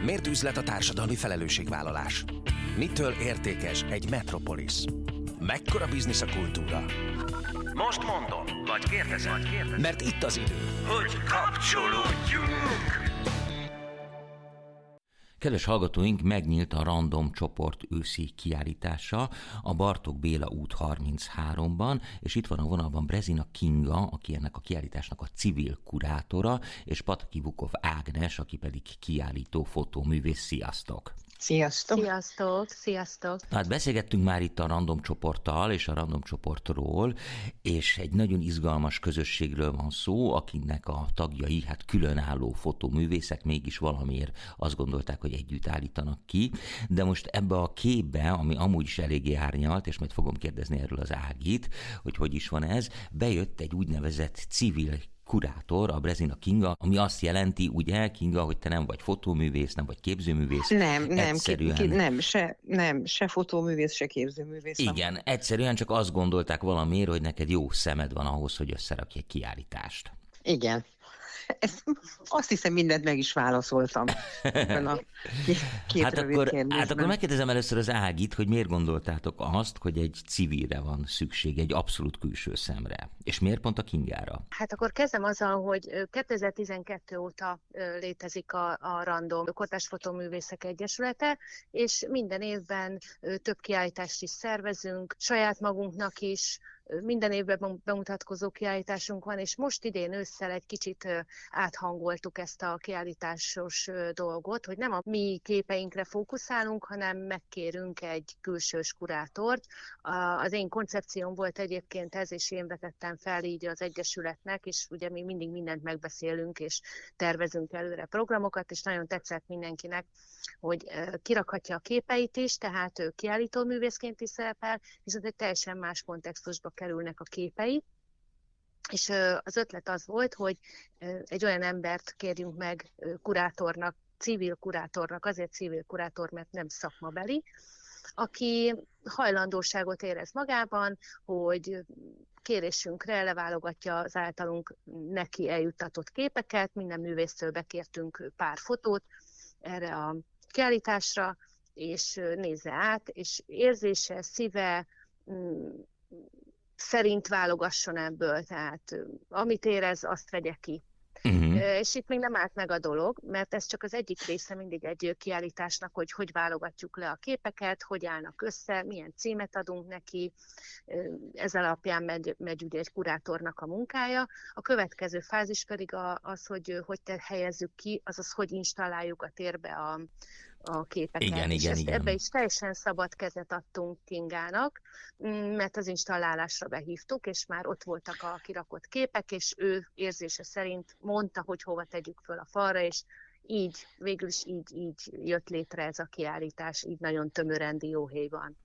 Miért üzlet a társadalmi felelősségvállalás? Mitől értékes egy metropolis? Mekkora biznisz a kultúra? Most mondom, vagy kérdezem. Mert itt az idő, Hogy kapcsolódjunk! Kedves hallgatóink, megnyílt a Random csoport őszi kiállítása a Bartók Béla út 33-ban, és itt van a vonalban Brezina Kinga, aki ennek a kiállításnak a civil kurátora, és Pataki Vukov Ágnes, aki pedig kiállító fotóművész. Sziasztok! Sziasztok! Sziasztok! Sziasztok! Hát beszélgettünk már itt a Random csoporttal és a Random csoportról, és egy nagyon izgalmas közösségről van szó, akinek a tagjai hát különálló fotóművészek, mégis valamiért azt gondolták, hogy együtt állítanak ki. De most ebbe a képbe, ami amúgy is eléggé árnyalt, és majd fogom kérdezni erről az Ágit, hogy is van ez, bejött egy úgynevezett civil kurátor, a Brezina Kinga, ami azt jelenti, ugye, Kinga, hogy te nem vagy fotóművész, nem vagy képzőművész. Nem, se fotóművész, se képzőművész. Igen, egyszerűen csak azt gondolták valamiért, hogy neked jó szemed van ahhoz, hogy összerakj egy kiállítást. Igen. Azt hiszem, mindent meg is válaszoltam. Hát akkor megkérdezem először az Ágit, hogy miért gondoltátok azt, hogy egy civilre van szükség, egy abszolút külső szemre, és miért pont a Kingára? Hát akkor kezdem azzal, hogy 2012 óta létezik a Random Kortárs Fotóművészek Egyesülete, és minden évben több kiállítást is szervezünk, saját magunknak is. Minden évben bemutatkozó kiállításunk van, és most idén ősszel egy kicsit áthangoltuk ezt a kiállításos dolgot, hogy nem a mi képeinkre fókuszálunk, hanem megkérünk egy külsős kurátort. Az én koncepcióm volt egyébként ez, és én vetettem fel így az Egyesületnek, és ugye mi mindig mindent megbeszélünk, és tervezünk előre programokat, és nagyon tetszett mindenkinek, hogy kirakhatja a képeit is, tehát ő kiállító művészként is szerepel, viszont egy teljesen más kontextusba kerülnek a képei. És az ötlet az volt, hogy egy olyan embert kérjünk meg kurátornak, civil kurátornak, azért civil kurátor, mert nem szakmabeli, aki hajlandóságot érez magában, hogy kérésünkre leválogatja az általunk neki eljuttatott képeket, minden művésztől bekértünk pár fotót erre a kiállításra, és nézze át, és érzése, szíve szerint válogasson ebből, tehát amit érez, azt vegye ki. És itt még nem állt meg a dolog, mert ez csak az egyik része mindig egy kiállításnak, hogy válogatjuk le a képeket, hogy állnak össze, milyen címet adunk neki, ez alapján megy ugye egy kurátornak a munkája. A következő fázis pedig az, hogy helyezzük ki, azaz hogy installáljuk a térbe a képeket. Igen. Ebbe is teljesen szabad kezet adtunk Kingának, mert az installálásra behívtuk, és már ott voltak a kirakott képek, és ő érzése szerint mondta, hogy hova tegyük föl a falra, és így, végül is így jött létre ez a kiállítás, így nagyon tömören dióhéjban.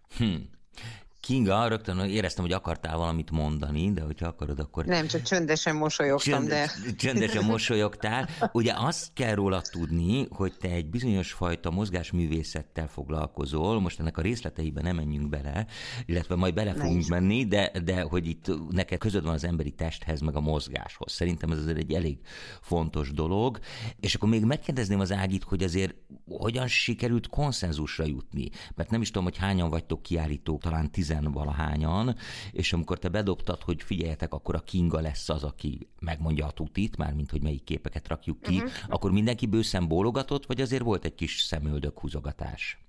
Kinga, rögtön éreztem, hogy akartál valamit mondani, de hogyha akarod, akkor... Nem, csak csöndesen mosolyogtam, Csöndesen mosolyogtál. Ugye azt kell róla tudni, hogy te egy bizonyos fajta mozgásművészettel foglalkozol, most ennek a részleteiben nem menjünk bele, illetve majd bele fogunk menni, de hogy itt neked közöd van az emberi testhez, meg a mozgáshoz. Szerintem ez azért egy elég fontos dolog. És akkor még megkérdezném az Ágit, hogy azért hogyan sikerült konszenzusra jutni, mert nem is tudom, hogy hányan vagytok kiállítók, talán 10-valahányan, és amikor te bedobtad, hogy figyeljetek, akkor a Kinga lesz az, aki megmondja a tutit, mármint, hogy melyik képeket rakjuk ki, akkor mindenki bőszen bólogatott, vagy azért volt egy kis szemöldök húzogatás?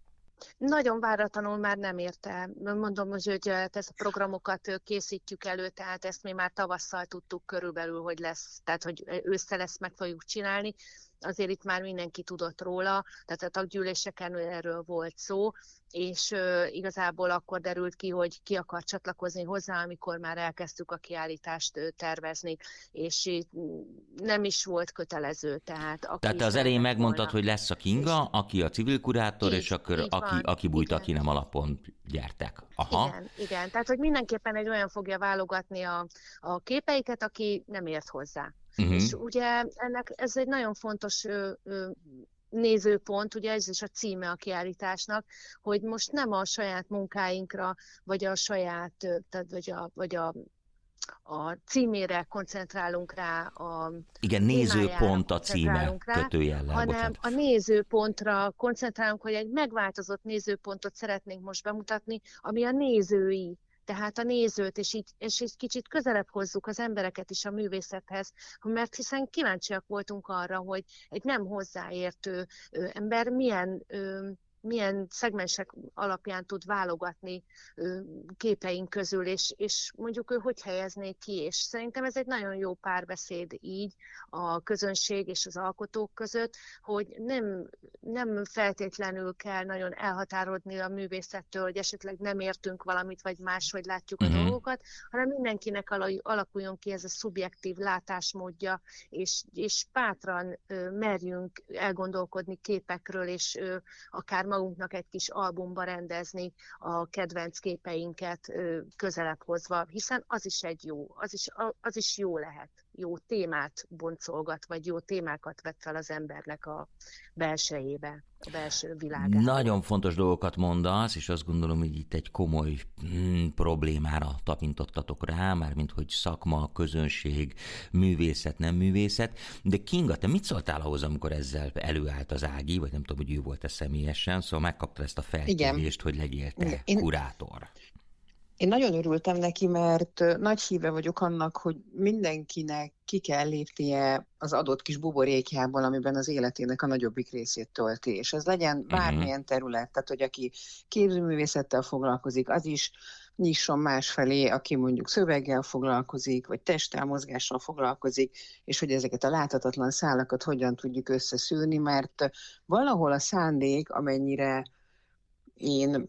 Nagyon váratlanul már nem érte. Mondom, hogy ezt a programokat készítjük elő, tehát ezt mi már tavasszal tudtuk körülbelül, hogy lesz, tehát hogy ősszel ezt meg fogjuk csinálni. Azért itt már mindenki tudott róla, tehát a taggyűléseken erről volt szó, és igazából akkor derült ki, hogy ki akar csatlakozni hozzá, amikor már elkezdtük a kiállítást tervezni, és nem is volt kötelező. Tehát te az elején megmondtad, hogy lesz a Kinga, aki a civil kurátor, és akkor aki bújt, aki nem alapon gyertek. Aha. Igen, tehát hogy mindenképpen egy olyan fogja válogatni a képeiket, aki nem ért hozzá. És ugye ez egy nagyon fontos nézőpont, ugye ez is a címe a kiállításnak, hogy most nem a saját munkáinkra, vagy a saját, vagy a a címére koncentrálunk rá, igen, nézőpont a címe kötőjellel, hanem bocsánat. a nézőpontra koncentrálunk, hogy egy megváltozott nézőpontot szeretnénk most bemutatni, ami a nézői, tehát a nézőt, és így kicsit közelebb hozzuk az embereket is a művészethez, mert hiszen kíváncsiak voltunk arra, hogy egy nem hozzáértő ember milyen szegmensek alapján tud válogatni képeink közül, és mondjuk ő hogy helyezné ki, és szerintem ez egy nagyon jó párbeszéd így a közönség és az alkotók között, hogy nem feltétlenül kell nagyon elhatárolni a művészettől, hogy esetleg nem értünk valamit, vagy máshogy látjuk a dolgokat, hanem mindenkinek alakuljon ki ez a szubjektív látásmódja, és bátran merjünk elgondolkodni képekről, és akár magunknak egy kis albumba rendezni a kedvenc képeinket közelebb hozva, hiszen az is egy jó, az is jó lehet. Jó témát boncolgat, vagy jó témákat vet fel az embernek a belsejébe, a belső világába. Nagyon fontos dolgokat mondasz, és azt gondolom, hogy itt egy komoly problémára tapintottatok rá, mármint hogy szakma, közönség, művészet, nem művészet. De Kinga, te mit szóltál ahhoz, amikor ezzel előállt az Ági, vagy nem tudom, hogy ő volt-e személyesen, szóval megkaptad ezt a felkérést, hogy legyél te kurátor. Én nagyon örültem neki, mert nagy híve vagyok annak, hogy mindenkinek ki kell lépnie az adott kis buborékjából, amiben az életének a nagyobbik részét tölti. És ez legyen bármilyen terület, tehát hogy aki képzőművészettel foglalkozik, az is nyisson másfelé, aki mondjuk szöveggel foglalkozik, vagy testtel, mozgással foglalkozik, és hogy ezeket a láthatatlan szálakat hogyan tudjuk összeszűrni, mert valahol a szándék, amennyire én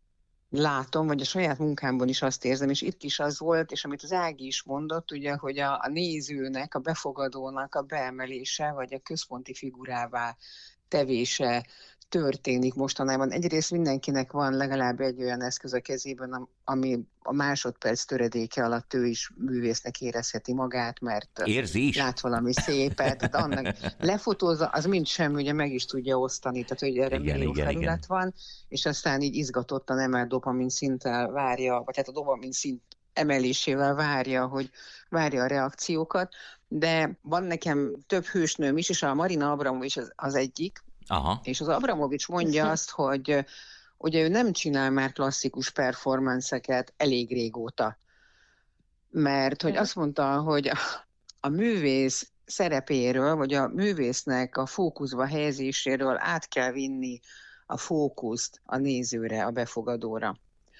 látom, vagy a saját munkámban is azt érzem, és itt is az volt, és amit az Ági is mondott, ugye, hogy a nézőnek, a befogadónak a beemelése, vagy a központi figurává tevése történik mostanában. Egyrészt mindenkinek van legalább egy olyan eszköz a kezében, ami a másodperc töredéke alatt ő is művésznek érezheti magát, mert lát valami szépet, tehát annak lefotózza, az mind semmi, ugye meg is tudja osztani, tehát hogy erre millió felület van, és aztán így izgatottan emel dopamin szinttel várja, vagy hát a dopamin szint emelésével várja a reakciókat, de van nekem több hősnőm is, és a Marina Abramovics az egyik, és az Abramovics mondja azt, hogy ugye ő nem csinál már klasszikus performance-eket elég régóta, mert hogy azt mondta, hogy a művész szerepéről, vagy a művésznek a fókuszba helyezéséről át kell vinni a fókuszt a nézőre, a befogadóra.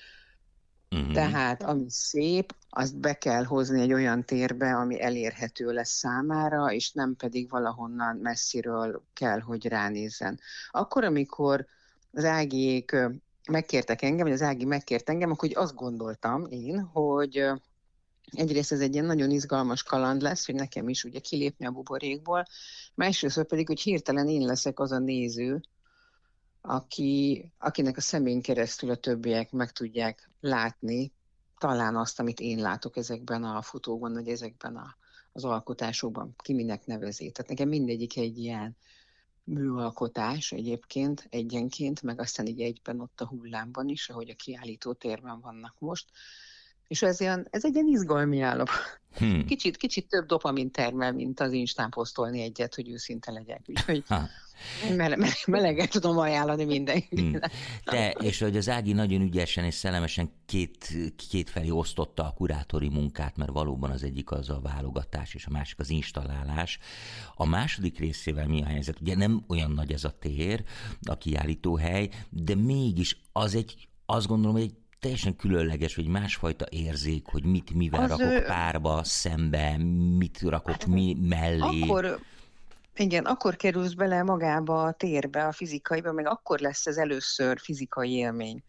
Tehát ami szép, azt be kell hozni egy olyan térbe, ami elérhető lesz számára, és nem pedig valahonnan messziről kell, hogy ránézzen. Akkor, amikor az Ágiék megkértek engem, vagy az Ági megkért engem, akkor azt gondoltam én, hogy egyrészt ez egy ilyen nagyon izgalmas kaland lesz, hogy nekem is ugye kilépni a buborékból, másrészt pedig, hogy hirtelen én leszek az a néző, akinek a szemén keresztül a többiek meg tudják látni talán azt, amit én látok ezekben a fotókban, vagy ezekben az alkotásokban, ki minek nevezi. Tehát nekem mindegyik egy ilyen műalkotás egyébként, egyenként, meg aztán így egyben ott a hullámban is, ahogy a kiállító térben vannak most. És ez egy ilyen izgalmi állapot. Kicsit több dopamin termel, mint az Instán posztolni egyet, hogy őszinte legyek. Úgyhogy melegen tudom ajánlani mindenkinek. Te, és hogy az Ági nagyon ügyesen és szellemesen kétfelé osztotta a kurátori munkát, mert valóban az egyik az a válogatás, és a másik az installálás. A második részével mi a helyzet? Ugye nem olyan nagy ez a tér, a kiállítóhely, de mégis azt gondolom, hogy egy teljesen különleges, vagy másfajta érzék, hogy mivel rakok párba, szembe, mit rakok mellé. Akkor kerülsz bele magába a térbe, a fizikaiba, meg akkor lesz ez először fizikai élmény.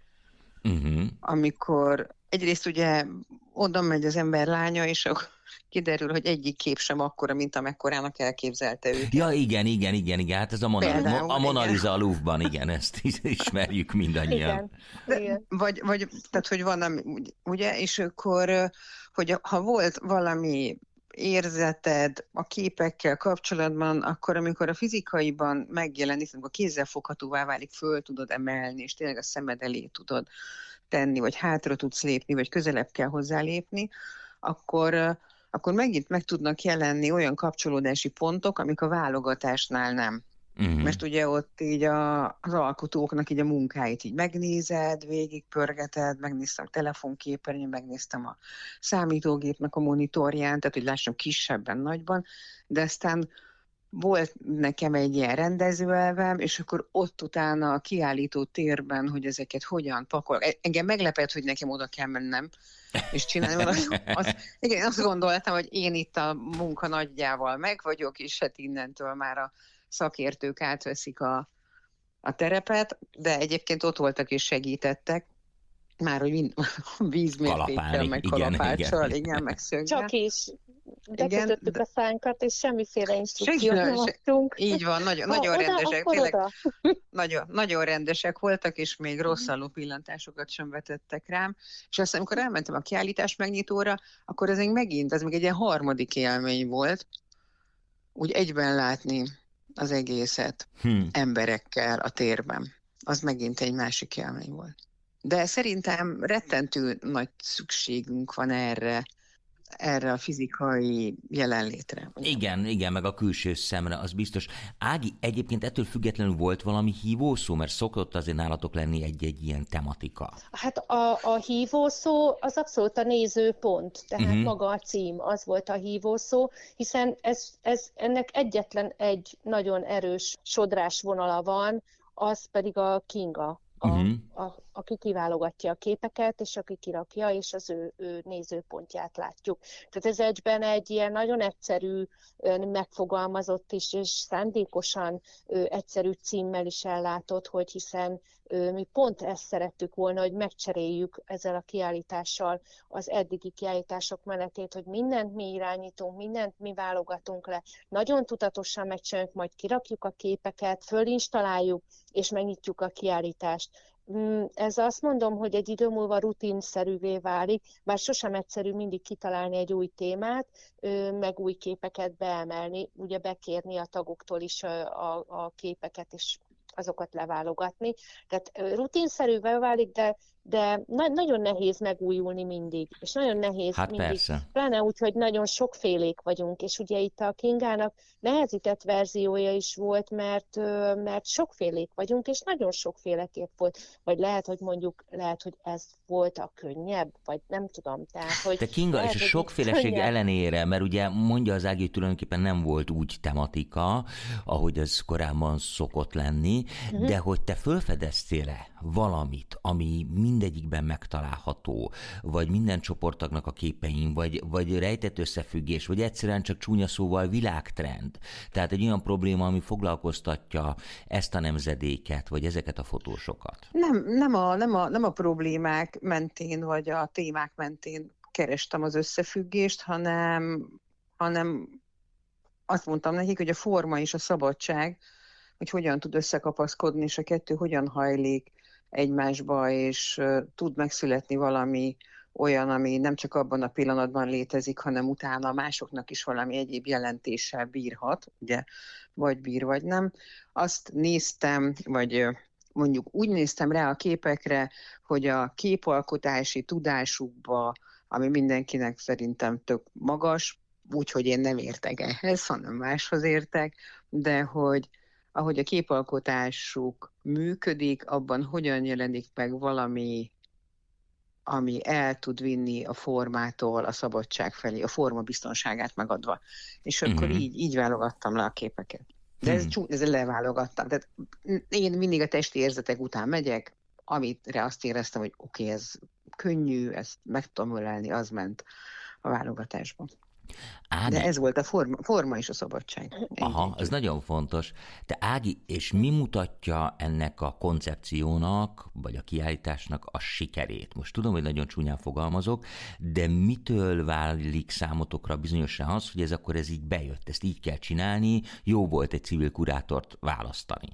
Amikor egyrészt ugye oda megy az ember lánya, és akkor kiderül, hogy egyik kép sem akkora, mint amekkorának elképzelte őket. Ja, igen, hát ez a Mona Lisa a Louvre-ban, igen, ezt ismerjük mindannyian. Igen. Vagy tehát, hogy van, ugye, és akkor, hogy ha volt valami érzeted a képekkel kapcsolatban, akkor amikor a fizikaiban megjelenik, amikor kézzelfoghatóvá válik, föl tudod emelni, és tényleg a szemed elé tudod tenni, vagy hátra tudsz lépni, vagy közelebb kell hozzá lépni, akkor megint meg tudnak jelenni olyan kapcsolódási pontok, amik a válogatásnál nem. Mert ugye ott így az alkotóknak így a munkáit így megnézed, végigpörgeted, megnéztem a telefonképernyőn, megnéztem a számítógépnek a monitorján, tehát hogy lássam kisebben, nagyban, de aztán volt nekem egy ilyen rendezőelvem, és akkor ott utána a kiállító térben, hogy ezeket hogyan pakol. Engem meglepett, hogy nekem oda kell mennem, és csinálni. Igen, azt gondoltam, hogy én itt a munka nagyjával meg vagyok, és hát innentől már a szakértők átveszik a terepet, de egyébként ott voltak és segítettek, már hogy vízmértékkel, meg kalapáccsal, igen, meg szöggel. Csak is bekötöttük a szánkat, és semmiféle instrukciót nem adtunk. Így van, nagyon rendesek, tényleg nagyon rendesek voltak, és még rosszalló pillantásokat sem vetettek rám. És aztán, amikor elmentem a kiállítás megnyitóra, akkor ez még egy ilyen harmadik élmény volt, úgy egyben látni az egészet emberekkel a térben. Az megint egy másik élmény volt. De szerintem rettentő nagy szükségünk van erre a fizikai jelenlétre. Igen, meg a külső szemre, az biztos. Ági, egyébként ettől függetlenül volt valami hívószó, mert szokott azért nálatok lenni egy ilyen tematika. Hát a hívószó az abszolút a nézőpont, tehát maga a cím, az volt a hívószó, hiszen ennek egyetlen egy nagyon erős sodrás vonala van, az pedig a Kinga. Aki kiválogatja a képeket, és aki kirakja, és az ő nézőpontját látjuk. Tehát ez egyben egy ilyen nagyon egyszerű, megfogalmazott is, és szándékosan egyszerű címmel is ellátott, hogy hiszen mi pont ezt szerettük volna, hogy megcseréljük ezzel a kiállítással az eddigi kiállítások menetét, hogy mindent mi irányítunk, mindent mi válogatunk le. Nagyon tudatosan megcsináljuk, majd kirakjuk a képeket, fölinstaláljuk, és megnyitjuk a kiállítást. Ez azt mondom, hogy egy idő múlva rutinszerűvé válik, bár sosem egyszerű mindig kitalálni egy új témát, meg új képeket beemelni, ugye bekérni a tagoktól is a képeket, és azokat leválogatni. Tehát rutinszerűvé válik, de nagyon nehéz megújulni mindig, és nagyon nehéz mindig. Persze. Pláne úgy, hogy nagyon sokfélék vagyunk, és ugye itt a Kingának nehezített verziója is volt, mert sokfélék vagyunk, és nagyon sokféle kép volt. Vagy lehet, hogy ez volt a könnyebb, vagy nem tudom. Tehát, hogy de Kinga, lehet, és a sokféleség ellenére, mert ugye mondja az Ági, hogy tulajdonképpen nem volt úgy tematika, ahogy ez korábban szokott lenni, de hogy te fölfedeztél-e valamit, ami mindegyikben megtalálható, vagy minden csoporttagnak a képein, vagy rejtett összefüggés, vagy egyszerűen csak csúnya szóval világtrend. Tehát egy olyan probléma, ami foglalkoztatja ezt a nemzedéket, vagy ezeket a fotósokat. Nem a problémák mentén, vagy a témák mentén kerestem az összefüggést, hanem azt mondtam nekik, hogy a forma és a szabadság, hogy hogyan tud összekapaszkodni, és a kettő hogyan hajlik egymásba, és tud megszületni valami olyan, ami nem csak abban a pillanatban létezik, hanem utána másoknak is valami egyéb jelentéssel bírhat, ugye, vagy bír, vagy nem. Azt néztem, vagy mondjuk úgy néztem rá a képekre, hogy a képalkotási tudásukba, ami mindenkinek szerintem tök magas, úgyhogy én nem értek ehhez, hanem máshoz értek, de hogy ahogy a képalkotásuk működik, abban hogyan jelenik meg valami, ami el tud vinni a formától a szabadság felé, a forma biztonságát megadva. És akkor így válogattam le a képeket. De ez leválogattam. Tehát én mindig a testi érzetek után megyek, amire azt éreztem, hogy oké, ez könnyű, ezt meg tudom ölelni, az ment a válogatásban. De ez volt a forma és a szabadság. Aha, ez nagyon fontos. Te Ági, és mi mutatja ennek a koncepciónak, vagy a kiállításnak a sikerét? Most tudom, hogy nagyon csúnyán fogalmazok, de mitől válik számotokra bizonyosan az, hogy ez így bejött, ezt így kell csinálni, jó volt egy civil kurátort választani?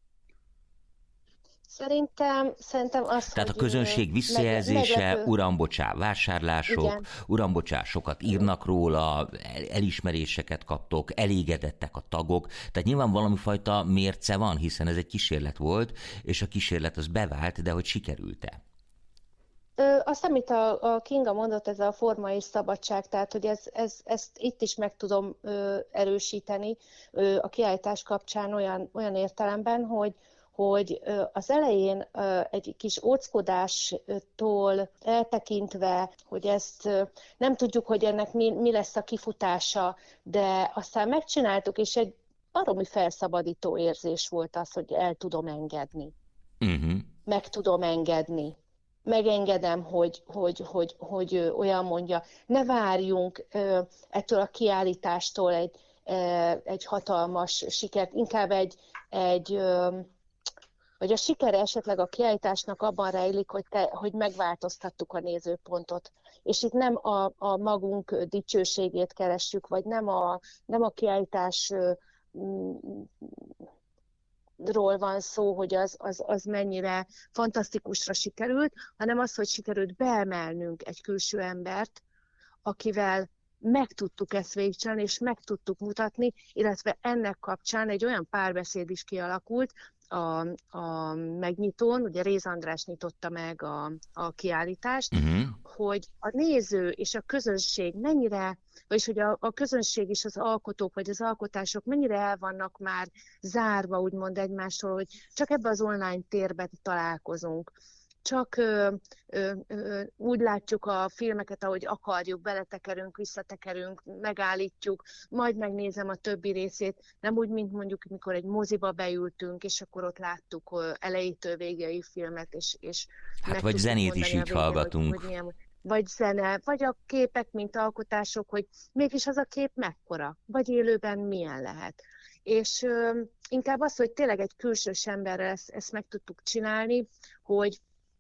Szerintem az, tehát a közönség visszajelzése, uram, bocsá, vásárlások, igen. Uram, bocsá, sokat írnak róla, elismeréseket kaptok, elégedettek a tagok, tehát nyilván valami fajta mérce van, hiszen ez egy kísérlet volt, és a kísérlet az bevált, de hogy sikerült-e? Azt, amit a Kinga mondott, ez a forma és szabadság, tehát hogy ezt itt is meg tudom erősíteni a kiállítás kapcsán olyan értelemben, hogy az elején egy kis óckodástól eltekintve, hogy ezt nem tudjuk, hogy ennek mi lesz a kifutása, de aztán megcsináltuk, és egy baromi felszabadító érzés volt az, hogy el tudom engedni. Meg tudom engedni. Megengedem, hogy olyan mondja, ne várjunk ettől a kiállítástól egy hatalmas sikert, inkább vagy a sikere esetleg a kiállításnak abban rejlik, hogy megváltoztattuk a nézőpontot. És itt nem a magunk dicsőségét keressük, vagy nem a kiállítás ról van szó, hogy az mennyire fantasztikusra sikerült, hanem az, hogy sikerült beemelnünk egy külső embert, akivel meg tudtuk ezt végigcsinálni, és meg tudtuk mutatni, illetve ennek kapcsán egy olyan párbeszéd is kialakult a megnyitón, ugye Réz András nyitotta meg a kiállítást, hogy a néző és a közönség mennyire, vagyis hogy a közönség és az alkotók, vagy az alkotások mennyire el vannak már zárva, úgymond egymástól, hogy csak ebbe az online térben találkozunk. Csak úgy látjuk a filmeket, ahogy akarjuk, beletekerünk, visszatekerünk, megállítjuk, majd megnézem a többi részét, nem úgy, mint mondjuk, mikor egy moziba beültünk, és akkor ott láttuk elejétől végéig filmet, és hát vagy zenét is így hallgatunk. Hogy vagy zene, vagy a képek, mint alkotások, hogy mégis az a kép mekkora, vagy élőben milyen lehet. És inkább az, hogy tényleg egy külsős emberrel ezt meg tudtuk csinálni, hogy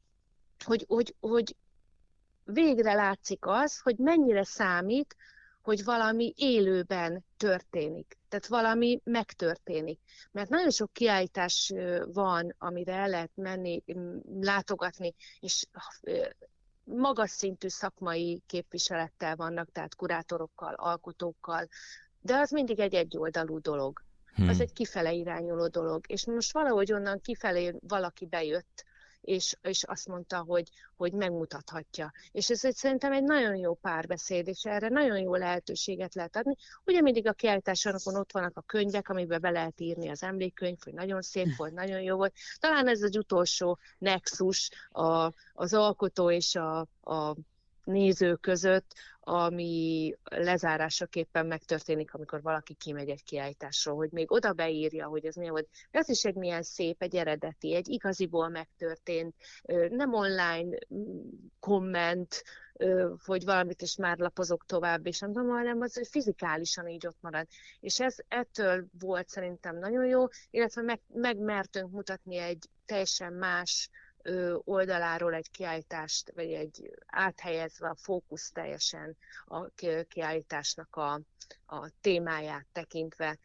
végre látszik az, hogy mennyire számít, hogy valami élőben történik. Tehát valami megtörténik. Mert nagyon sok kiállítás van, amire el lehet menni, látogatni, és magas szintű szakmai képviselettel vannak, tehát kurátorokkal, alkotókkal, de az mindig egy egyoldalú dolog. Az egy kifele irányuló dolog. És most valahogy onnan kifelé valaki bejött, és azt mondta, hogy megmutathatja. És ez szerintem egy nagyon jó párbeszéd, és erre nagyon jó lehetőséget lehet adni. Ugye mindig a kiállításokon ott vannak a könyvek, amiben be lehet írni az emlékkönyv, hogy nagyon szép volt, nagyon jó volt. Talán ez az utolsó nexus az alkotó és a néző között, ami lezárásaképpen megtörténik, amikor valaki kimegy egy kiállításról, hogy még oda beírja, hogy ez milyen volt. Ez is egy milyen szép, egy eredeti, egy igaziból megtörtént, nem online komment, hogy valamit is már lapozok tovább, és nem tudom, hanem az, hogy fizikálisan így ott marad. És ettől volt szerintem nagyon jó, illetve megmertünk mutatni egy teljesen más oldaláról egy kiállítást, vagy egy áthelyezve a fókusz teljesen a kiállításnak a témáját tekintve,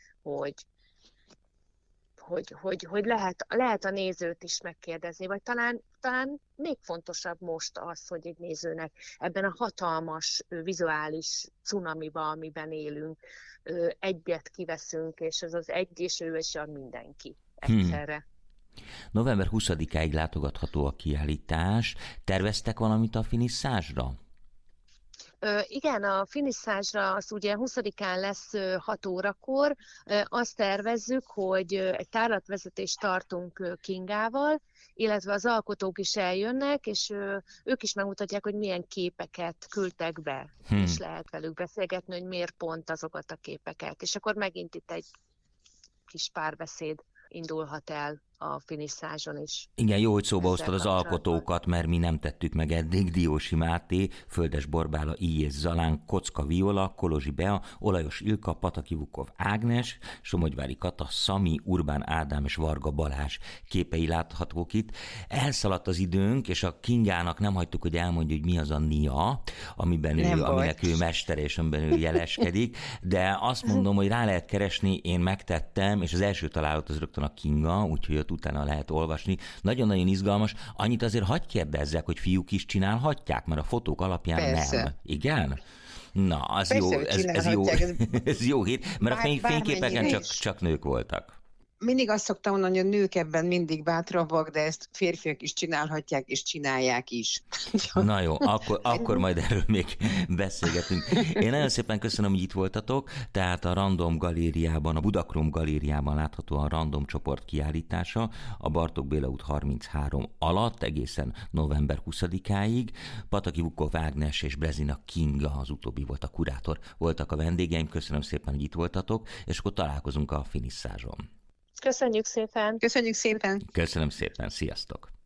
hogy lehet a nézőt is megkérdezni, vagy talán még fontosabb most az, hogy egy nézőnek ebben a hatalmas vizuális cunamiba, amiben élünk, egyet kiveszünk, és ez az egy, és ő és a mindenki egyszerre. November 20-áig látogatható a kiállítás. Terveztek valamit a finisszázsra? Igen, a finisszázsra az ugye 20-án lesz 6 órakor. Azt tervezzük, hogy egy tárlatvezetést tartunk Kingával, illetve az alkotók is eljönnek, és ők is megmutatják, hogy milyen képeket küldtek be, és lehet velük beszélgetni, hogy miért pont azokat a képeket. És akkor megint itt egy kis párbeszéd indulhat el a finisszázson is. Igen, jó, hogy szóba hoztad az alkotókat, mert mi nem tettük meg eddig. Diósi Máté, Földes Borbála, I.J. Zalán, Kocka Viola, Kolozsi Bea, Olajos Ilka, Pataki Vukov Ágnes, Somogyvári Kata, Szami, Urbán Ádám és Varga Balázs képei láthatók itt. Elszaladt az időnk, és a Kingának nem hagytuk, hogy elmondja, hogy mi az a NIA, aminek ő mester, és amiben ő jeleskedik, de azt mondom, hogy rá lehet keresni, én megtettem, és az első találat az rögtön a Kinga, úgyhogy ott utána lehet olvasni. Nagyon-nagyon izgalmas. Annyit azért hadd kérdezzek, hogy fiúk is csinálhatják, mert a fotók alapján persze. Nem. Igen? Na, az persze, jó, ez jó hír, mert a fényképeken csak nők voltak. mindig azt szoktam mondani, hogy a nők ebben mindig bátrabbak, de ezt férfiak is csinálhatják, és csinálják is. Na jó, akkor majd erről még beszélgetünk. Én nagyon szépen köszönöm, hogy itt voltatok, tehát a Random Galériában, a Budakrom Galériában látható a Random csoport kiállítása a Bartók Béla út 33 alatt egészen november 20-áig. Pataki Vukov Ágnes és Brezina Kinga, az utóbbi volt a kurátor, voltak a vendégeim. Köszönöm szépen, hogy itt voltatok, és akkor találkozunk a finisszázson. Köszönjük szépen! Köszönjük szépen! Köszönöm szépen, sziasztok!